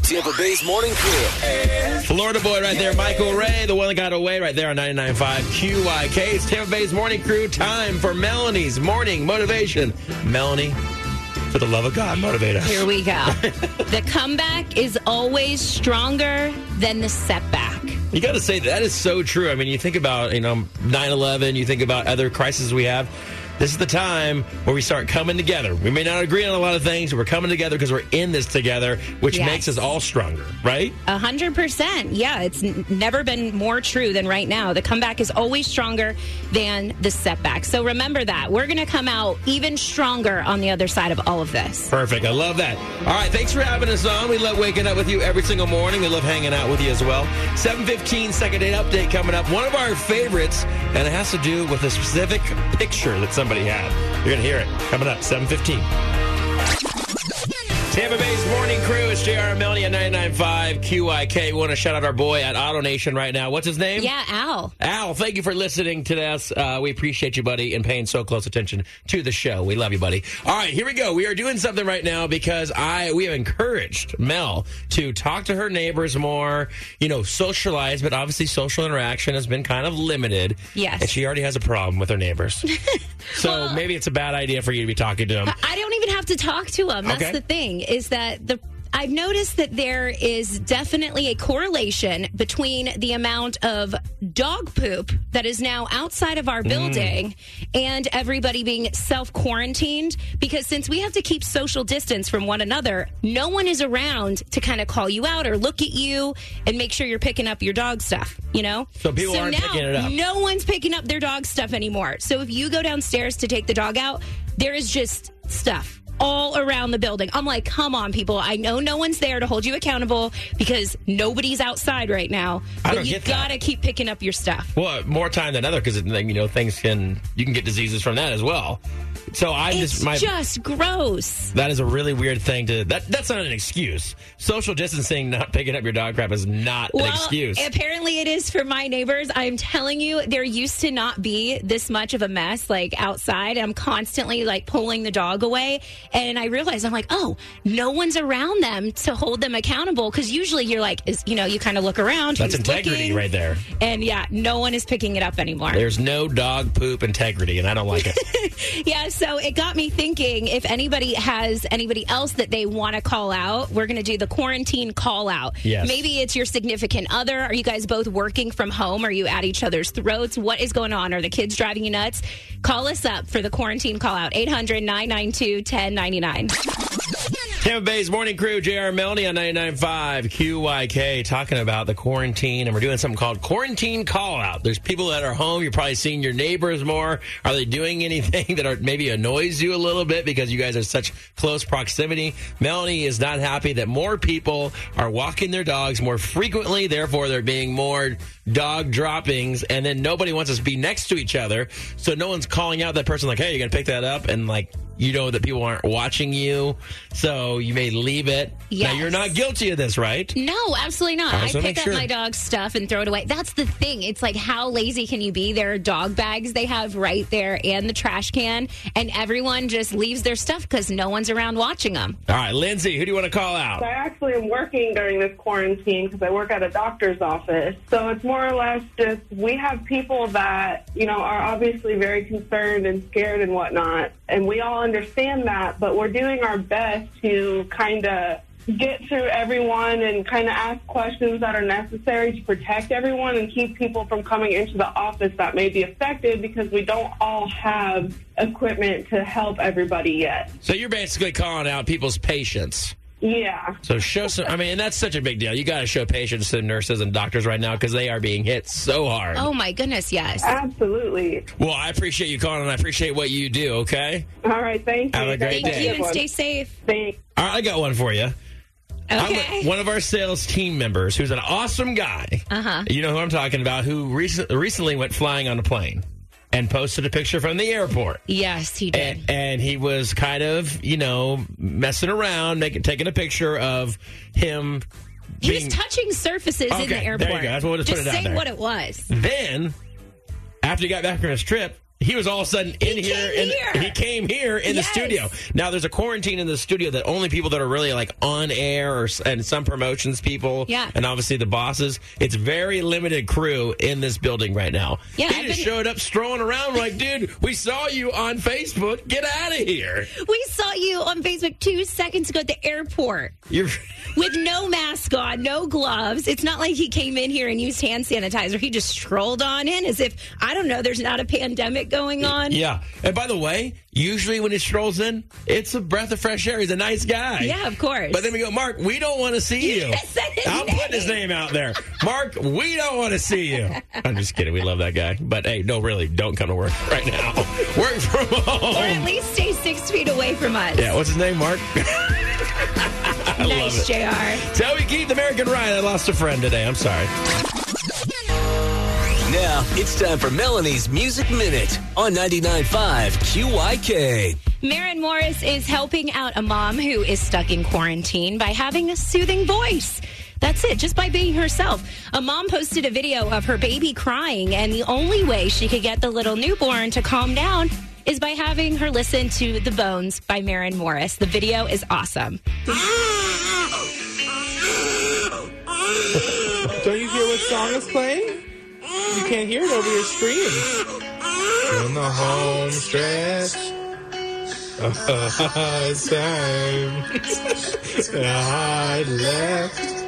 Tampa Bay's morning crew. Florida boy right there, Michael Ray, the one that got away right there on 99.5 QYK. It's Tampa Bay's morning crew. Time for Melanie's morning motivation. Melanie, for the love of God, motivate us. Here we go. The comeback is always stronger than the setback. You got to say that is so true. I mean, you think about 9/11. You think about other crises we have. This is the time where we start coming together. We may not agree on a lot of things, but we're coming together because we're in this together, which makes us all stronger, right? 100%. Yeah, it's never been more true than right now. The comeback is always stronger than the setback. So remember that. We're going to come out even stronger on the other side of all of this. Perfect. I love that. All right, thanks for having us on. We love waking up with you every single morning. We love hanging out with you as well. 7:15 second date update coming up. One of our favorites, and it has to do with a specific picture that somebody had. You're going to hear it coming up, 7:15. Tampa Bay's morning crew. It's JR and Melanie at 99.5 QYK. We want to shout out our boy at AutoNation right now. What's his name? Yeah, Al. Al, thank you for listening to us. We appreciate you, buddy, and paying so close attention to the show. We love you, buddy. All right, here we go. We are doing something right now because we have encouraged Mel to talk to her neighbors more, socialize, but obviously social interaction has been kind of limited. Yes. And she already has a problem with her neighbors. So maybe it's a bad idea for you to be talking to them. I don't even have to talk to them. That's the thing, is that I've noticed that there is definitely a correlation between the amount of dog poop that is now outside of our building and everybody being self-quarantined, because since we have to keep social distance from one another, no one is around to kind of call you out or look at you and make sure you're picking up your dog stuff, So people aren't picking it up. No one's picking up their dog stuff anymore. So if you go downstairs to take the dog out, there is just stuff all around the building. I'm like, come on, people. I know no one's there to hold you accountable because nobody's outside right now. But you gotta keep picking up your stuff. Well, more time than other, because you can get diseases from that as well. So it's just gross. That is a really weird thing that's not an excuse. Social distancing, not picking up your dog crap is not an excuse. Apparently it is for my neighbors. I'm telling you, there used to not be this much of a mess outside. I'm constantly pulling the dog away. And I realized, I'm like, oh, no one's around them to hold them accountable. Because usually you're you kind of look around. That's integrity right there. And no one is picking it up anymore. There's no dog poop integrity, and I don't like it. Yeah, so it got me thinking, if anybody has anybody else that they want to call out, we're going to do the quarantine call out. Yes. Maybe it's your significant other. Are you guys both working from home? Are you at each other's throats? What is going on? Are the kids driving you nuts? Call us up for the quarantine call out. 800-992-1099. Tampa Bay's morning crew, JR and Melanie on 99.5 QYK, talking about the quarantine, and we're doing something called quarantine call out. There's people that are home. You're probably seeing your neighbors more. Are they doing anything that maybe annoys you a little bit because you guys are such close proximity? Melanie is not happy that more people are walking their dogs more frequently. Therefore, there being more dog droppings, and then nobody wants us to be next to each other. So no one's calling out that person hey, you're going to pick that up, and that people aren't watching you, so you may leave it. Yes. Now, you're not guilty of this, right? No, absolutely not. I pick up my dog's stuff and throw it away. That's the thing. It's how lazy can you be? There are dog bags they have right there and the trash can, and everyone just leaves their stuff because no one's around watching them. All right, Lindsay, who do you want to call out? I actually am working during this quarantine because I work at a doctor's office. So it's more or less just we have people that, are obviously very concerned and scared and whatnot, and we all understand that, but we're doing our best to kind of get through everyone and kind of ask questions that are necessary to protect everyone and keep people from coming into the office that may be affected, because we don't all have equipment to help everybody yet. So you're basically calling out people's patience. Yeah. So show some, and that's such a big deal. You got to show patience to nurses and doctors right now because they are being hit so hard. Oh, my goodness, yes. Absolutely. Well, I appreciate you calling, and I appreciate what you do, okay? All right, thank you. Have a great day. Thank you, and stay safe. Thanks. All right, I got one for you. Okay. One of our sales team members who's an awesome guy. Uh-huh. You know who I'm talking about, who recently went flying on a plane and posted a picture from the airport. Yes, he did. And he was kind of, messing around, taking a picture of him. He was touching surfaces in the airport. There you go. That's what we'll just put it out there. Say what it was. Then, after he got back from his trip, He was all of a sudden in here. He came here in the studio. Now, there's a quarantine in the studio that only people that are really like on air and some promotions people and obviously the bosses. It's very limited crew in this building right now. Yeah, he just showed up strolling around like, dude, we saw you on Facebook. Get out of here. We saw you on Facebook 2 seconds ago at the airport. With no mask on, no gloves. It's not like he came in here and used hand sanitizer. He just strolled on in as if, I don't know, there's not a pandemic going on. Yeah. And by the way, usually when he strolls in, it's a breath of fresh air. He's a nice guy. Yeah, of course. But then we go, Mark, we don't want to see you. I'm putting his name out there. Mark, we don't want to see you. I'm just kidding. We love that guy. But hey, no, really, don't come to work right now. Work from home. Or at least stay 6 feet away from us. Yeah, what's his name, Mark? I nice, love it. JR. Toby Keith, American Ryan. I lost a friend today. I'm sorry. Now it's time for Melanie's Music Minute on 99.5 QYK. Maren Morris is helping out a mom who is stuck in quarantine by having a soothing voice. That's it, just by being herself. A mom posted a video of her baby crying, and the only way she could get the little newborn to calm down is by having her listen to The Bones by Maren Morris. The video is awesome. Don't you hear what song is playing? You can't hear it over your screen. In the home stretch. It's time. I left.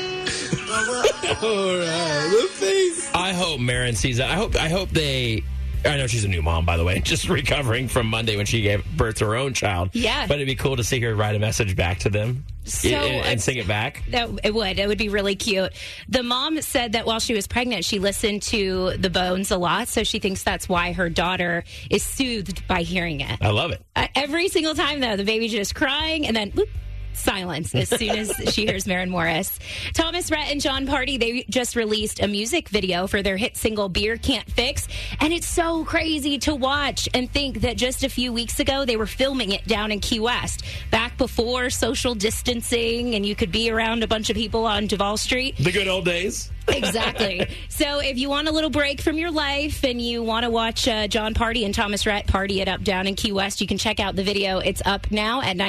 All right, the face. I hope Maren sees that. I hope they. I know she's a new mom, by the way, just recovering from Monday when she gave birth to her own child. Yeah. But it'd be cool to see her write a message back to them and sing it back. It would be really cute. The mom said that while she was pregnant, she listened to The Bones a lot, so she thinks that's why her daughter is soothed by hearing it. I love it. Every single time, though, the baby's just crying, and then whoop, silence as soon as she hears Maren Morris. Thomas Rhett and John Party, they just released a music video for their hit single Beer Can't Fix, and it's so crazy to watch and think that just a few weeks ago they were filming it down in Key West, back before social distancing and you could be around a bunch of people on Duval Street. The good old days. Exactly. So if you want a little break from your life and you want to watch John Party and Thomas Rhett party it up down in Key West, you can check out the video. It's up now at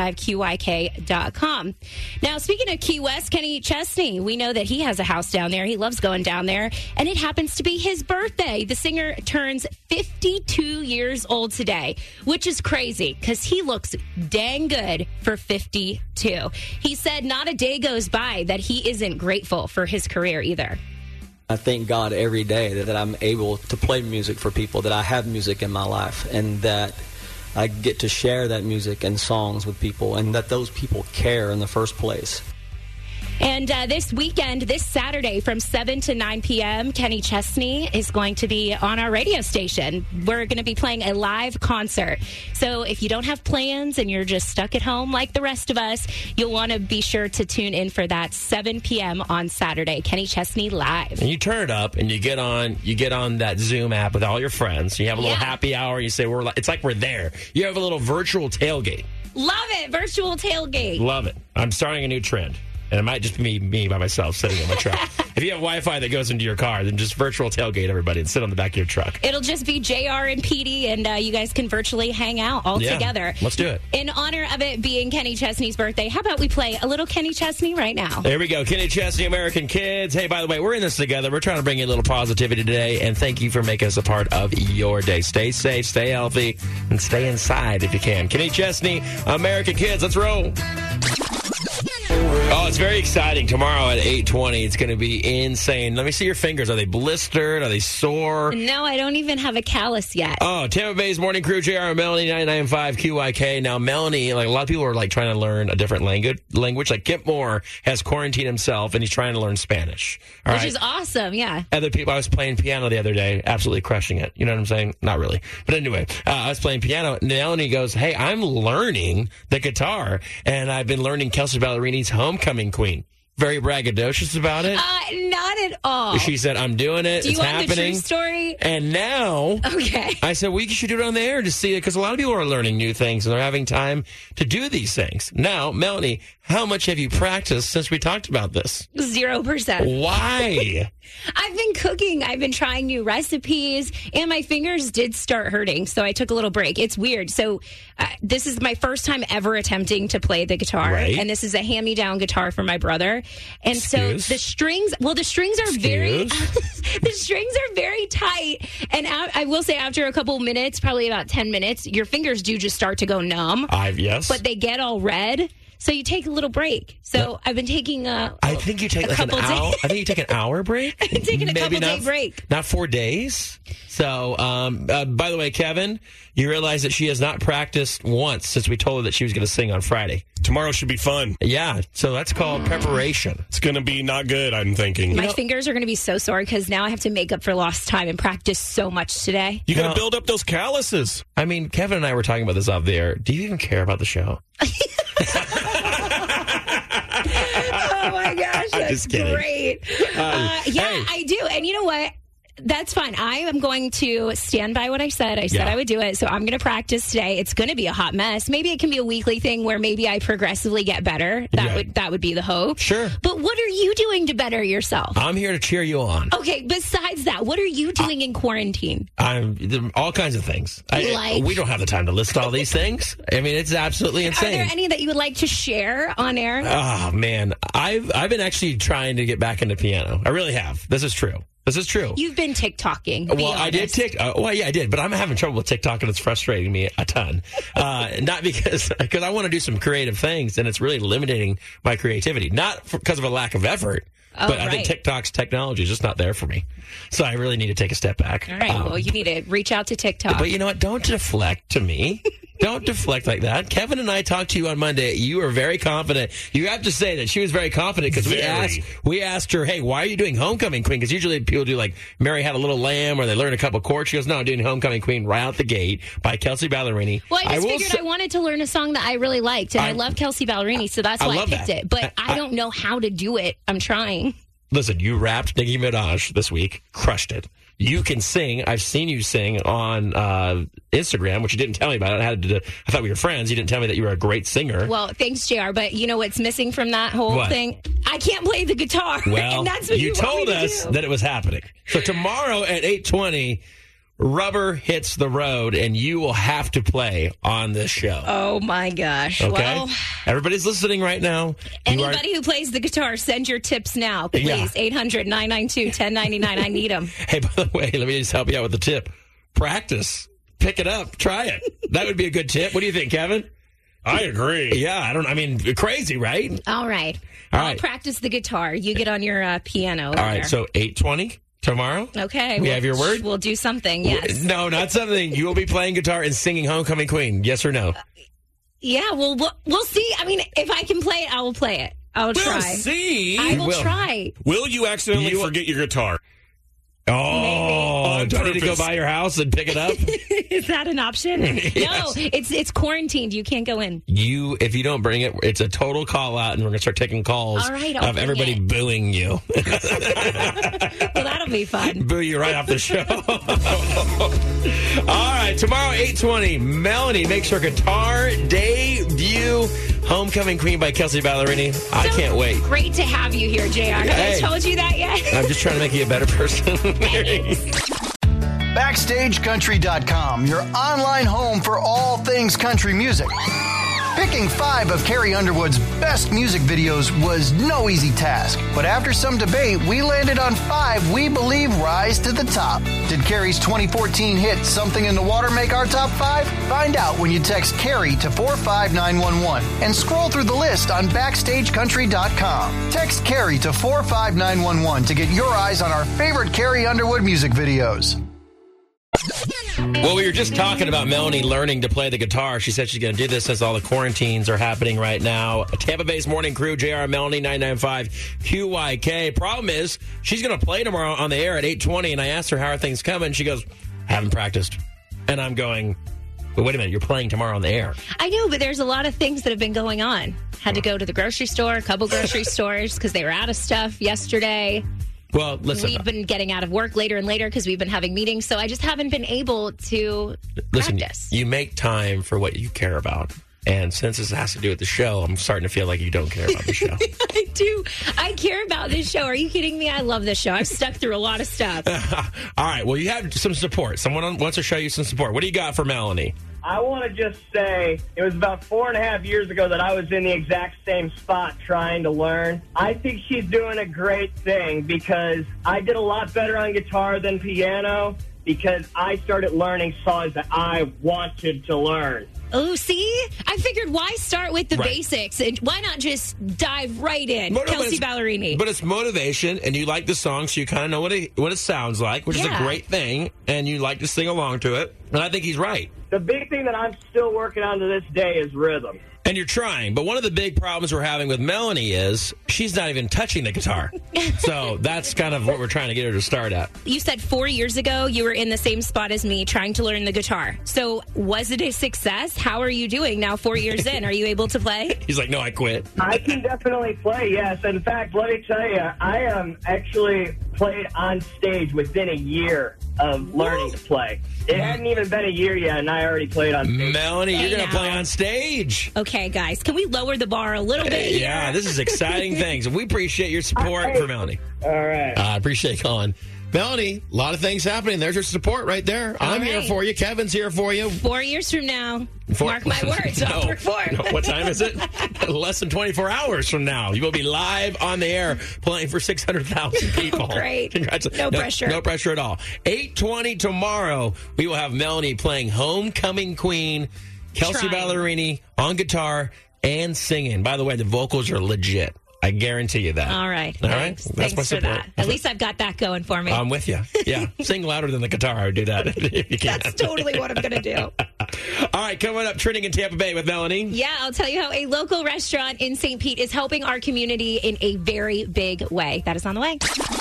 995QYK.com. Now, speaking of Key West, Kenny Chesney, we know that he has a house down there. He loves going down there, and it happens to be his birthday. The singer turns 52 years old today, which is crazy because he looks dang good for 52. He said not a day goes by that he isn't grateful for his career either. I thank God every day that I'm able to play music for people, that I have music in my life, and that I get to share that music and songs with people, and that those people care in the first place. And this weekend, this Saturday from 7 to 9 p.m., Kenny Chesney is going to be on our radio station. We're going to be playing a live concert. So if you don't have plans and you're just stuck at home like the rest of us, you'll want to be sure to tune in for that 7 p.m. on Saturday. Kenny Chesney live. And you turn it up and you get on that Zoom app with all your friends. You have a little happy hour. You say, it's like we're there. You have a little virtual tailgate. Love it. Virtual tailgate. Love it. I'm starting a new trend. And it might just be me by myself sitting in my truck. If you have Wi-Fi that goes into your car, then just virtual tailgate everybody and sit on the back of your truck. It'll just be JR and PD, and you guys can virtually hang out all together. Let's do it. In honor of it being Kenny Chesney's birthday, how about we play a little Kenny Chesney right now? There we go. Kenny Chesney, American Kids. Hey, by the way, we're in this together. We're trying to bring you a little positivity today, and thank you for making us a part of your day. Stay safe, stay healthy, and stay inside if you can. Kenny Chesney, American Kids. Let's roll. Oh, it's very exciting. Tomorrow at 8:20, it's going to be insane. Let me see your fingers. Are they blistered? Are they sore? No, I don't even have a callus yet. Oh, Tampa Bay's Morning Crew, JR and Melanie, 99.5 QYK. Now, Melanie, like a lot of people are like trying to learn a different language. Like Kip Moore has quarantined himself, and he's trying to learn Spanish. Which is awesome, yeah. Other people, I was playing piano the other day, absolutely crushing it. You know what I'm saying? Not really. But anyway, I was playing piano, and Melanie goes, hey, I'm learning the guitar, and I've been learning Kelsey Ballerini's Homecoming Queen. Very braggadocious about it. No, Not at all. She said, I'm doing it. Do you it's want happening. the true story? And now, I said, we should do it on the air to see it, because a lot of people are learning new things and they're having time to do these things. Now, Melanie, how much have you practiced since we talked about this? 0%. Why? I've been cooking. I've been trying new recipes, and my fingers did start hurting, so I took a little break. It's weird. So this is my first time ever attempting to play the guitar, and this is a hand-me-down guitar from my brother. And so the strings are the strings are very tight. And I will say, after a couple minutes, probably about 10 minutes, your fingers do just start to go numb. Yes. But they get all red. So you take a little break. So I've been taking I think you take like an hour. I think you take an hour break. I've been taking a couple-day break. Not 4 days. So, by the way, Kevin, you realize that she has not practiced once since we told her that she was going to sing on Friday. Tomorrow should be fun. Yeah, so that's called preparation. It's going to be not good, I'm thinking. My fingers are going to be so sore because now I have to make up for lost time and practice so much today. You got to build up those calluses. I mean, Kevin and I were talking about this off the air. Do you even care about the show? Oh my gosh, that's great. I do. And you know what? That's fine. I am going to stand by what I said. I said I would do it. So I'm going to practice today. It's going to be a hot mess. Maybe it can be a weekly thing where maybe I progressively get better. That would be the hope. Sure. But what are you doing to better yourself? I'm here to cheer you on. Okay. Besides that, what are you doing in quarantine? All kinds of things. We don't have the time to list all these things. I mean, it's absolutely insane. Are there any that you would like to share on air? Oh man, I've been actually trying to get back into piano. I really have. This is true. You've been TikToking. Well, I did I did, but I'm having trouble with TikTok, and it's frustrating me a ton. Not because I want to do some creative things, and it's really limiting my creativity. Not because of a lack of effort, but I think TikTok's technology is just not there for me. So I really need to take a step back. All right. Well, you need to reach out to TikTok. But you know what? Don't deflect to me. Don't deflect like that. Kevin and I talked to you on Monday. You were very confident. You have to say that she was very confident because we asked her, hey, why are you doing Homecoming Queen? Because usually people do like Mary Had a Little Lamb or they learn a couple chords. She goes, no, I'm doing Homecoming Queen right out the gate by Kelsea Ballerini. Well, I just figured I wanted to learn a song that I really liked, and I love Kelsea Ballerini, so that's why I picked it. But I don't know how to do it. I'm trying. Listen, you rapped Nicki Minaj this week. Crushed it. You can sing. I've seen you sing on Instagram, which you didn't tell me about. I thought we were friends. You didn't tell me that you were a great singer. Well, thanks, JR. But you know what's missing from that whole thing? I can't play the guitar. Well, and that's what you told us that it was happening. So tomorrow at 8:20, rubber hits the road, and you will have to play on this show. Oh, my gosh. Okay? Well, everybody's listening right now. Anybody who plays the guitar, send your tips now, please. 800-992-1099. I need them. Hey, by the way, let me just help you out with the tip. Practice. Pick it up. Try it. That would be a good tip. What do you think, Kevin? I agree. Yeah, crazy, right? All right. I'll practice the guitar. You get on your piano. All right, so 8:20. Tomorrow? Okay. We have your word? We'll do something, yes. No, not something. You will be playing guitar and singing Homecoming Queen. Yes or no? Yeah, we'll see. I mean, if I can play it, I will play it. I'll try. We'll see. I will try. Will you accidentally forget your guitar? Oh, do I need to go by your house and pick it up? Is that an option? Yes. No, it's quarantined. You can't go in. If you don't bring it, it's a total call out, and we're going to start taking calls of everybody booing you. Well, that'll be fun. Boo you right off the show. All right, tomorrow, 8:20, Melanie makes her guitar debut. Homecoming Queen by Kelsea Ballerini. I can't wait. Great to have you here, JR. Have I told you that yet? I'm just trying to make you a better person. BackstageCountry.com, your online home for all things country music. Picking 5 of Carrie Underwood's best music videos was no easy task, but after some debate, we landed on 5 we believe rise to the top. Did Carrie's 2014 hit Something in the Water make our top 5? Find out when you text Carrie to 45911 and scroll through the list on BackstageCountry.com. Text Carrie to 45911 to get your eyes on our favorite Carrie Underwood music videos. Well, we were just talking about Melanie learning to play the guitar. She said she's going to do this since all the quarantines are happening right now. Tampa Bay's Morning Crew, JR and Melanie, 995 QYK. Problem is, she's going to play tomorrow on the air at 8:20, and I asked her, how are things coming? She goes, haven't practiced. And I'm going, wait a minute, you're playing tomorrow on the air. I know, but there's a lot of things that have been going on. Had to go to the grocery store, a couple grocery stores, because they were out of stuff yesterday. Well, listen. We've been getting out of work later and later because we've been having meetings, so I just haven't been able to practice. You make time for what you care about. And since this has to do with the show, I'm starting to feel like you don't care about the show. I do. I care about this show. Are you kidding me? I love this show. I've stuck through a lot of stuff. All right. Well, you have some support. Someone wants to show you some support. What do you got for Melanie? I want to just say it was about 4.5 years ago that I was in the exact same spot trying to learn. I think she's doing a great thing because I did a lot better on guitar than piano because I started learning songs that I wanted to learn. Oh, see? I figured why start with the basics? And why not just dive right in? Kelsey Ballerini. But it's motivation, and you like the song, so you kind of know what it sounds like, which is a great thing, and you like to sing along to it. And I think he's right. The big thing that I'm still working on to this day is rhythm. And you're trying, but one of the big problems we're having with Melanie is she's not even touching the guitar. So that's kind of what we're trying to get her to start at. You said 4 years ago you were in the same spot as me trying to learn the guitar. So was it a success? How are you doing now 4 years in? Are you able to play? He's like, no, I quit. I can definitely play, yes. In fact, let me tell you, I actually played on stage within a year of learning to play. It hadn't even been a year yet, and I already played on stage. Melanie, you're going to play on stage. Okay, guys, can we lower the bar a little bit here? Yeah, this is exciting things. We appreciate your support for Melanie. All right. I appreciate calling. Melanie, a lot of things happening. There's your support right there. I'm here for you. Kevin's here for you. 4 years from now, mark my words, I'll perform. No, what time is it? Less than 24 hours from now. You will be live on the air playing for 600,000 people. Great. Congratulations. No pressure. No pressure at all. 8:20 tomorrow, we will have Melanie playing Homecoming Queen, Kelsey Ballerini on guitar and singing. By the way, the vocals are legit. I guarantee you that. All right. All Thanks. right. That's Thanks my for support. that. At least I've got that going for me. I'm with you. Yeah. Sing louder than the guitar. I would do that if you can. That's totally what I'm going to do. All right. Coming up, trending in Tampa Bay with Melanie. Yeah, I'll tell you how a local restaurant in St. Pete is helping our community in a very big way. That is on the way.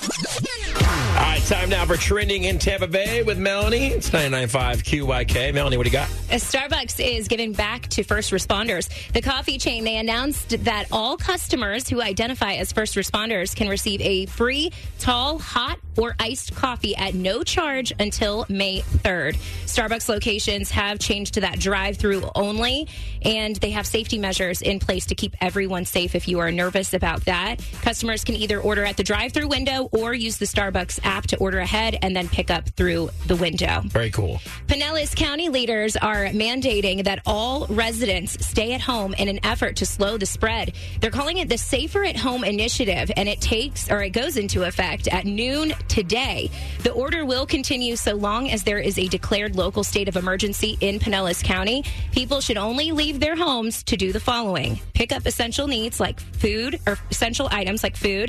All right, time now for trending in Tampa Bay with Melanie. It's 99.5 QYK. Melanie, what do you got? Starbucks is giving back to first responders. The coffee chain, they announced that all customers who identify as first responders can receive a free tall, hot, or iced coffee at no charge until May 3rd. Starbucks locations have changed to that drive-through only, and they have safety measures in place to keep everyone safe if you are nervous about that. Customers can either order at the drive-through window or use the Starbucks app to order ahead and then pick up through the window. Very cool. Pinellas County leaders are mandating that all residents stay at home in an effort to slow the spread. They're calling it the Safer at Home Initiative, and it goes into effect at noon today. The order will continue so long as there is a declared local state of emergency in Pinellas County. People should only leave their homes to do the following: pick up essential needs like food, or essential items like food,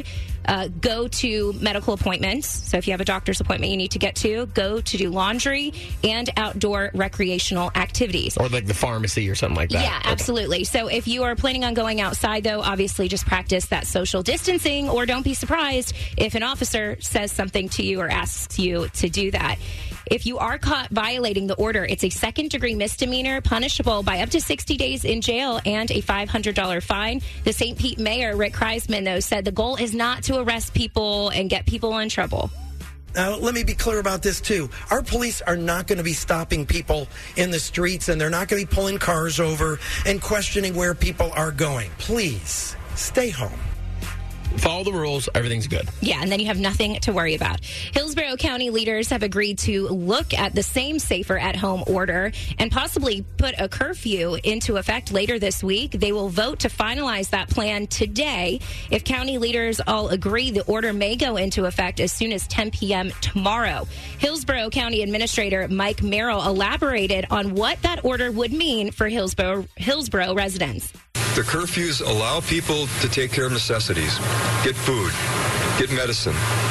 go to medical appointments. So if you have a doctor's appointment you need to get to, go to do laundry and outdoor recreational activities. Or like the pharmacy or something like that. Yeah, absolutely. So if you are planning on going outside, though, obviously just practice that social distancing, or don't be surprised if an officer says something to you or asks you to do that. If you are caught violating the order, it's a second-degree misdemeanor, punishable by up to 60 days in jail and a $500 fine. The St. Pete mayor, Rick Kreisman, though, said the goal is not to arrest people and get people in trouble. Now, let me be clear about this, too. Our police are not going to be stopping people in the streets, and they're not going to be pulling cars over and questioning where people are going. Please, stay home. Follow the rules. Everything's good. Yeah, and then you have nothing to worry about. Hillsborough County leaders have agreed to look at the same Safer at Home order and possibly put a curfew into effect later this week. They will vote to finalize that plan today. If county leaders all agree, the order may go into effect as soon as 10 p.m. tomorrow. Hillsborough County Administrator Mike Merrill elaborated on what that order would mean for Hillsborough residents. The curfews allow people to take care of necessities, get food, get medicine.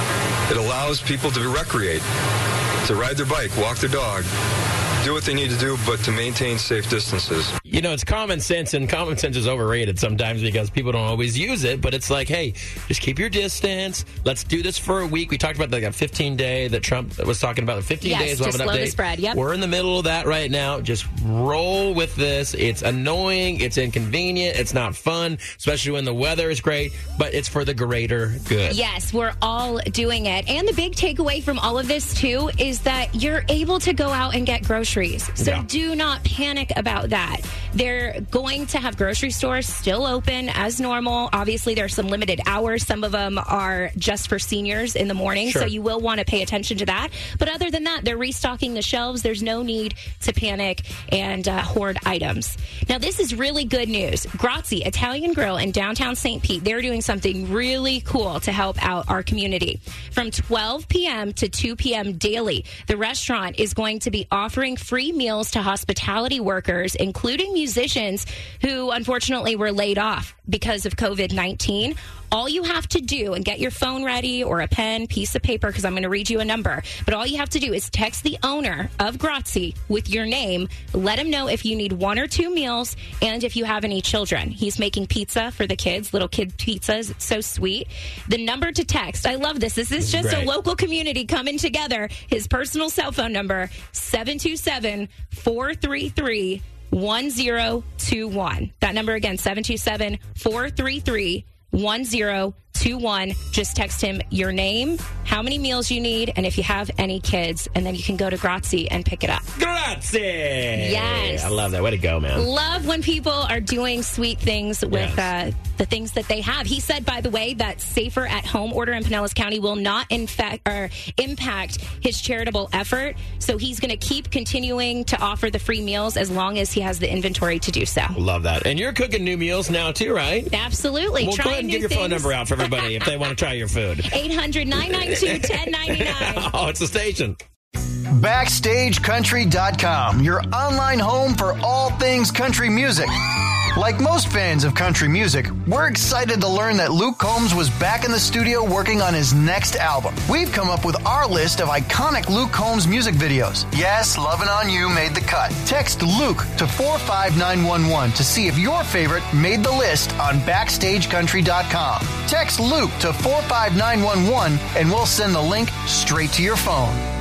It allows people to recreate, to ride their bike, walk their dog, do what they need to do, but to maintain safe distances. You know, it's common sense, and common sense is overrated sometimes because people don't always use it. But it's like, hey, just keep your distance. Let's do this for a week. We talked about like a 15-day that Trump was talking about. 15 days, we'll have an update. The spread. Yep. We're in the middle of that right now. Just roll with this. It's annoying. It's inconvenient. It's not fun, especially when the weather is great. But it's for the greater good. Yes, we're all doing it. And the big takeaway from all of this, too, is that you're able to go out and get groceries. So do not panic about that. They're going to have grocery stores still open as normal. Obviously, there's some limited hours. Some of them are just for seniors in the morning. Sure. So you will want to pay attention to that. But other than that, they're restocking the shelves. There's no need to panic and hoard items. Now, this is really good news. Grazie Italian Grill in downtown St. Pete, they're doing something really cool to help out our community. From 12 p.m. to 2 p.m. daily, the restaurant is going to be offering free meals to hospitality workers, including musicians who unfortunately were laid off because of COVID-19. All you have to do, and get your phone ready or a pen, piece of paper, because I'm going to read you a number, but all you have to do is text the owner of Grazie with your name. Let him know if you need 1 or 2 meals and if you have any children. He's making pizza for the kids, little kid pizzas. It's so sweet. The number to text, I love this. This is just a local community coming together. His personal cell phone number, 727-433-1021. That number again, 727-433-1021. 1021. Just text him your name, how many meals you need, and if you have any kids, and then you can go to Grazie and pick it up. Grazie! Yes. I love that. Way to go, man. Love when people are doing sweet things with the things that they have. He said, by the way, that Safer at Home order in Pinellas County will not impact his charitable effort. So he's going to keep continuing to offer the free meals as long as he has the inventory to do so. Love that. And you're cooking new meals now, too, right? Absolutely. Well, go ahead and give your phone number out for everybody if they want to try your food. 800-992-1099. Oh, it's the station. BackstageCountry.com, your online home for all things country music. Like most fans of country music, we're excited to learn that Luke Combs was back in the studio working on his next album. We've come up with our list of iconic Luke Combs music videos. Yes, Lovin' On You made the cut. Text Luke to 45911 to see if your favorite made the list on BackstageCountry.com. Text Luke to 45911 and we'll send the link straight to your phone.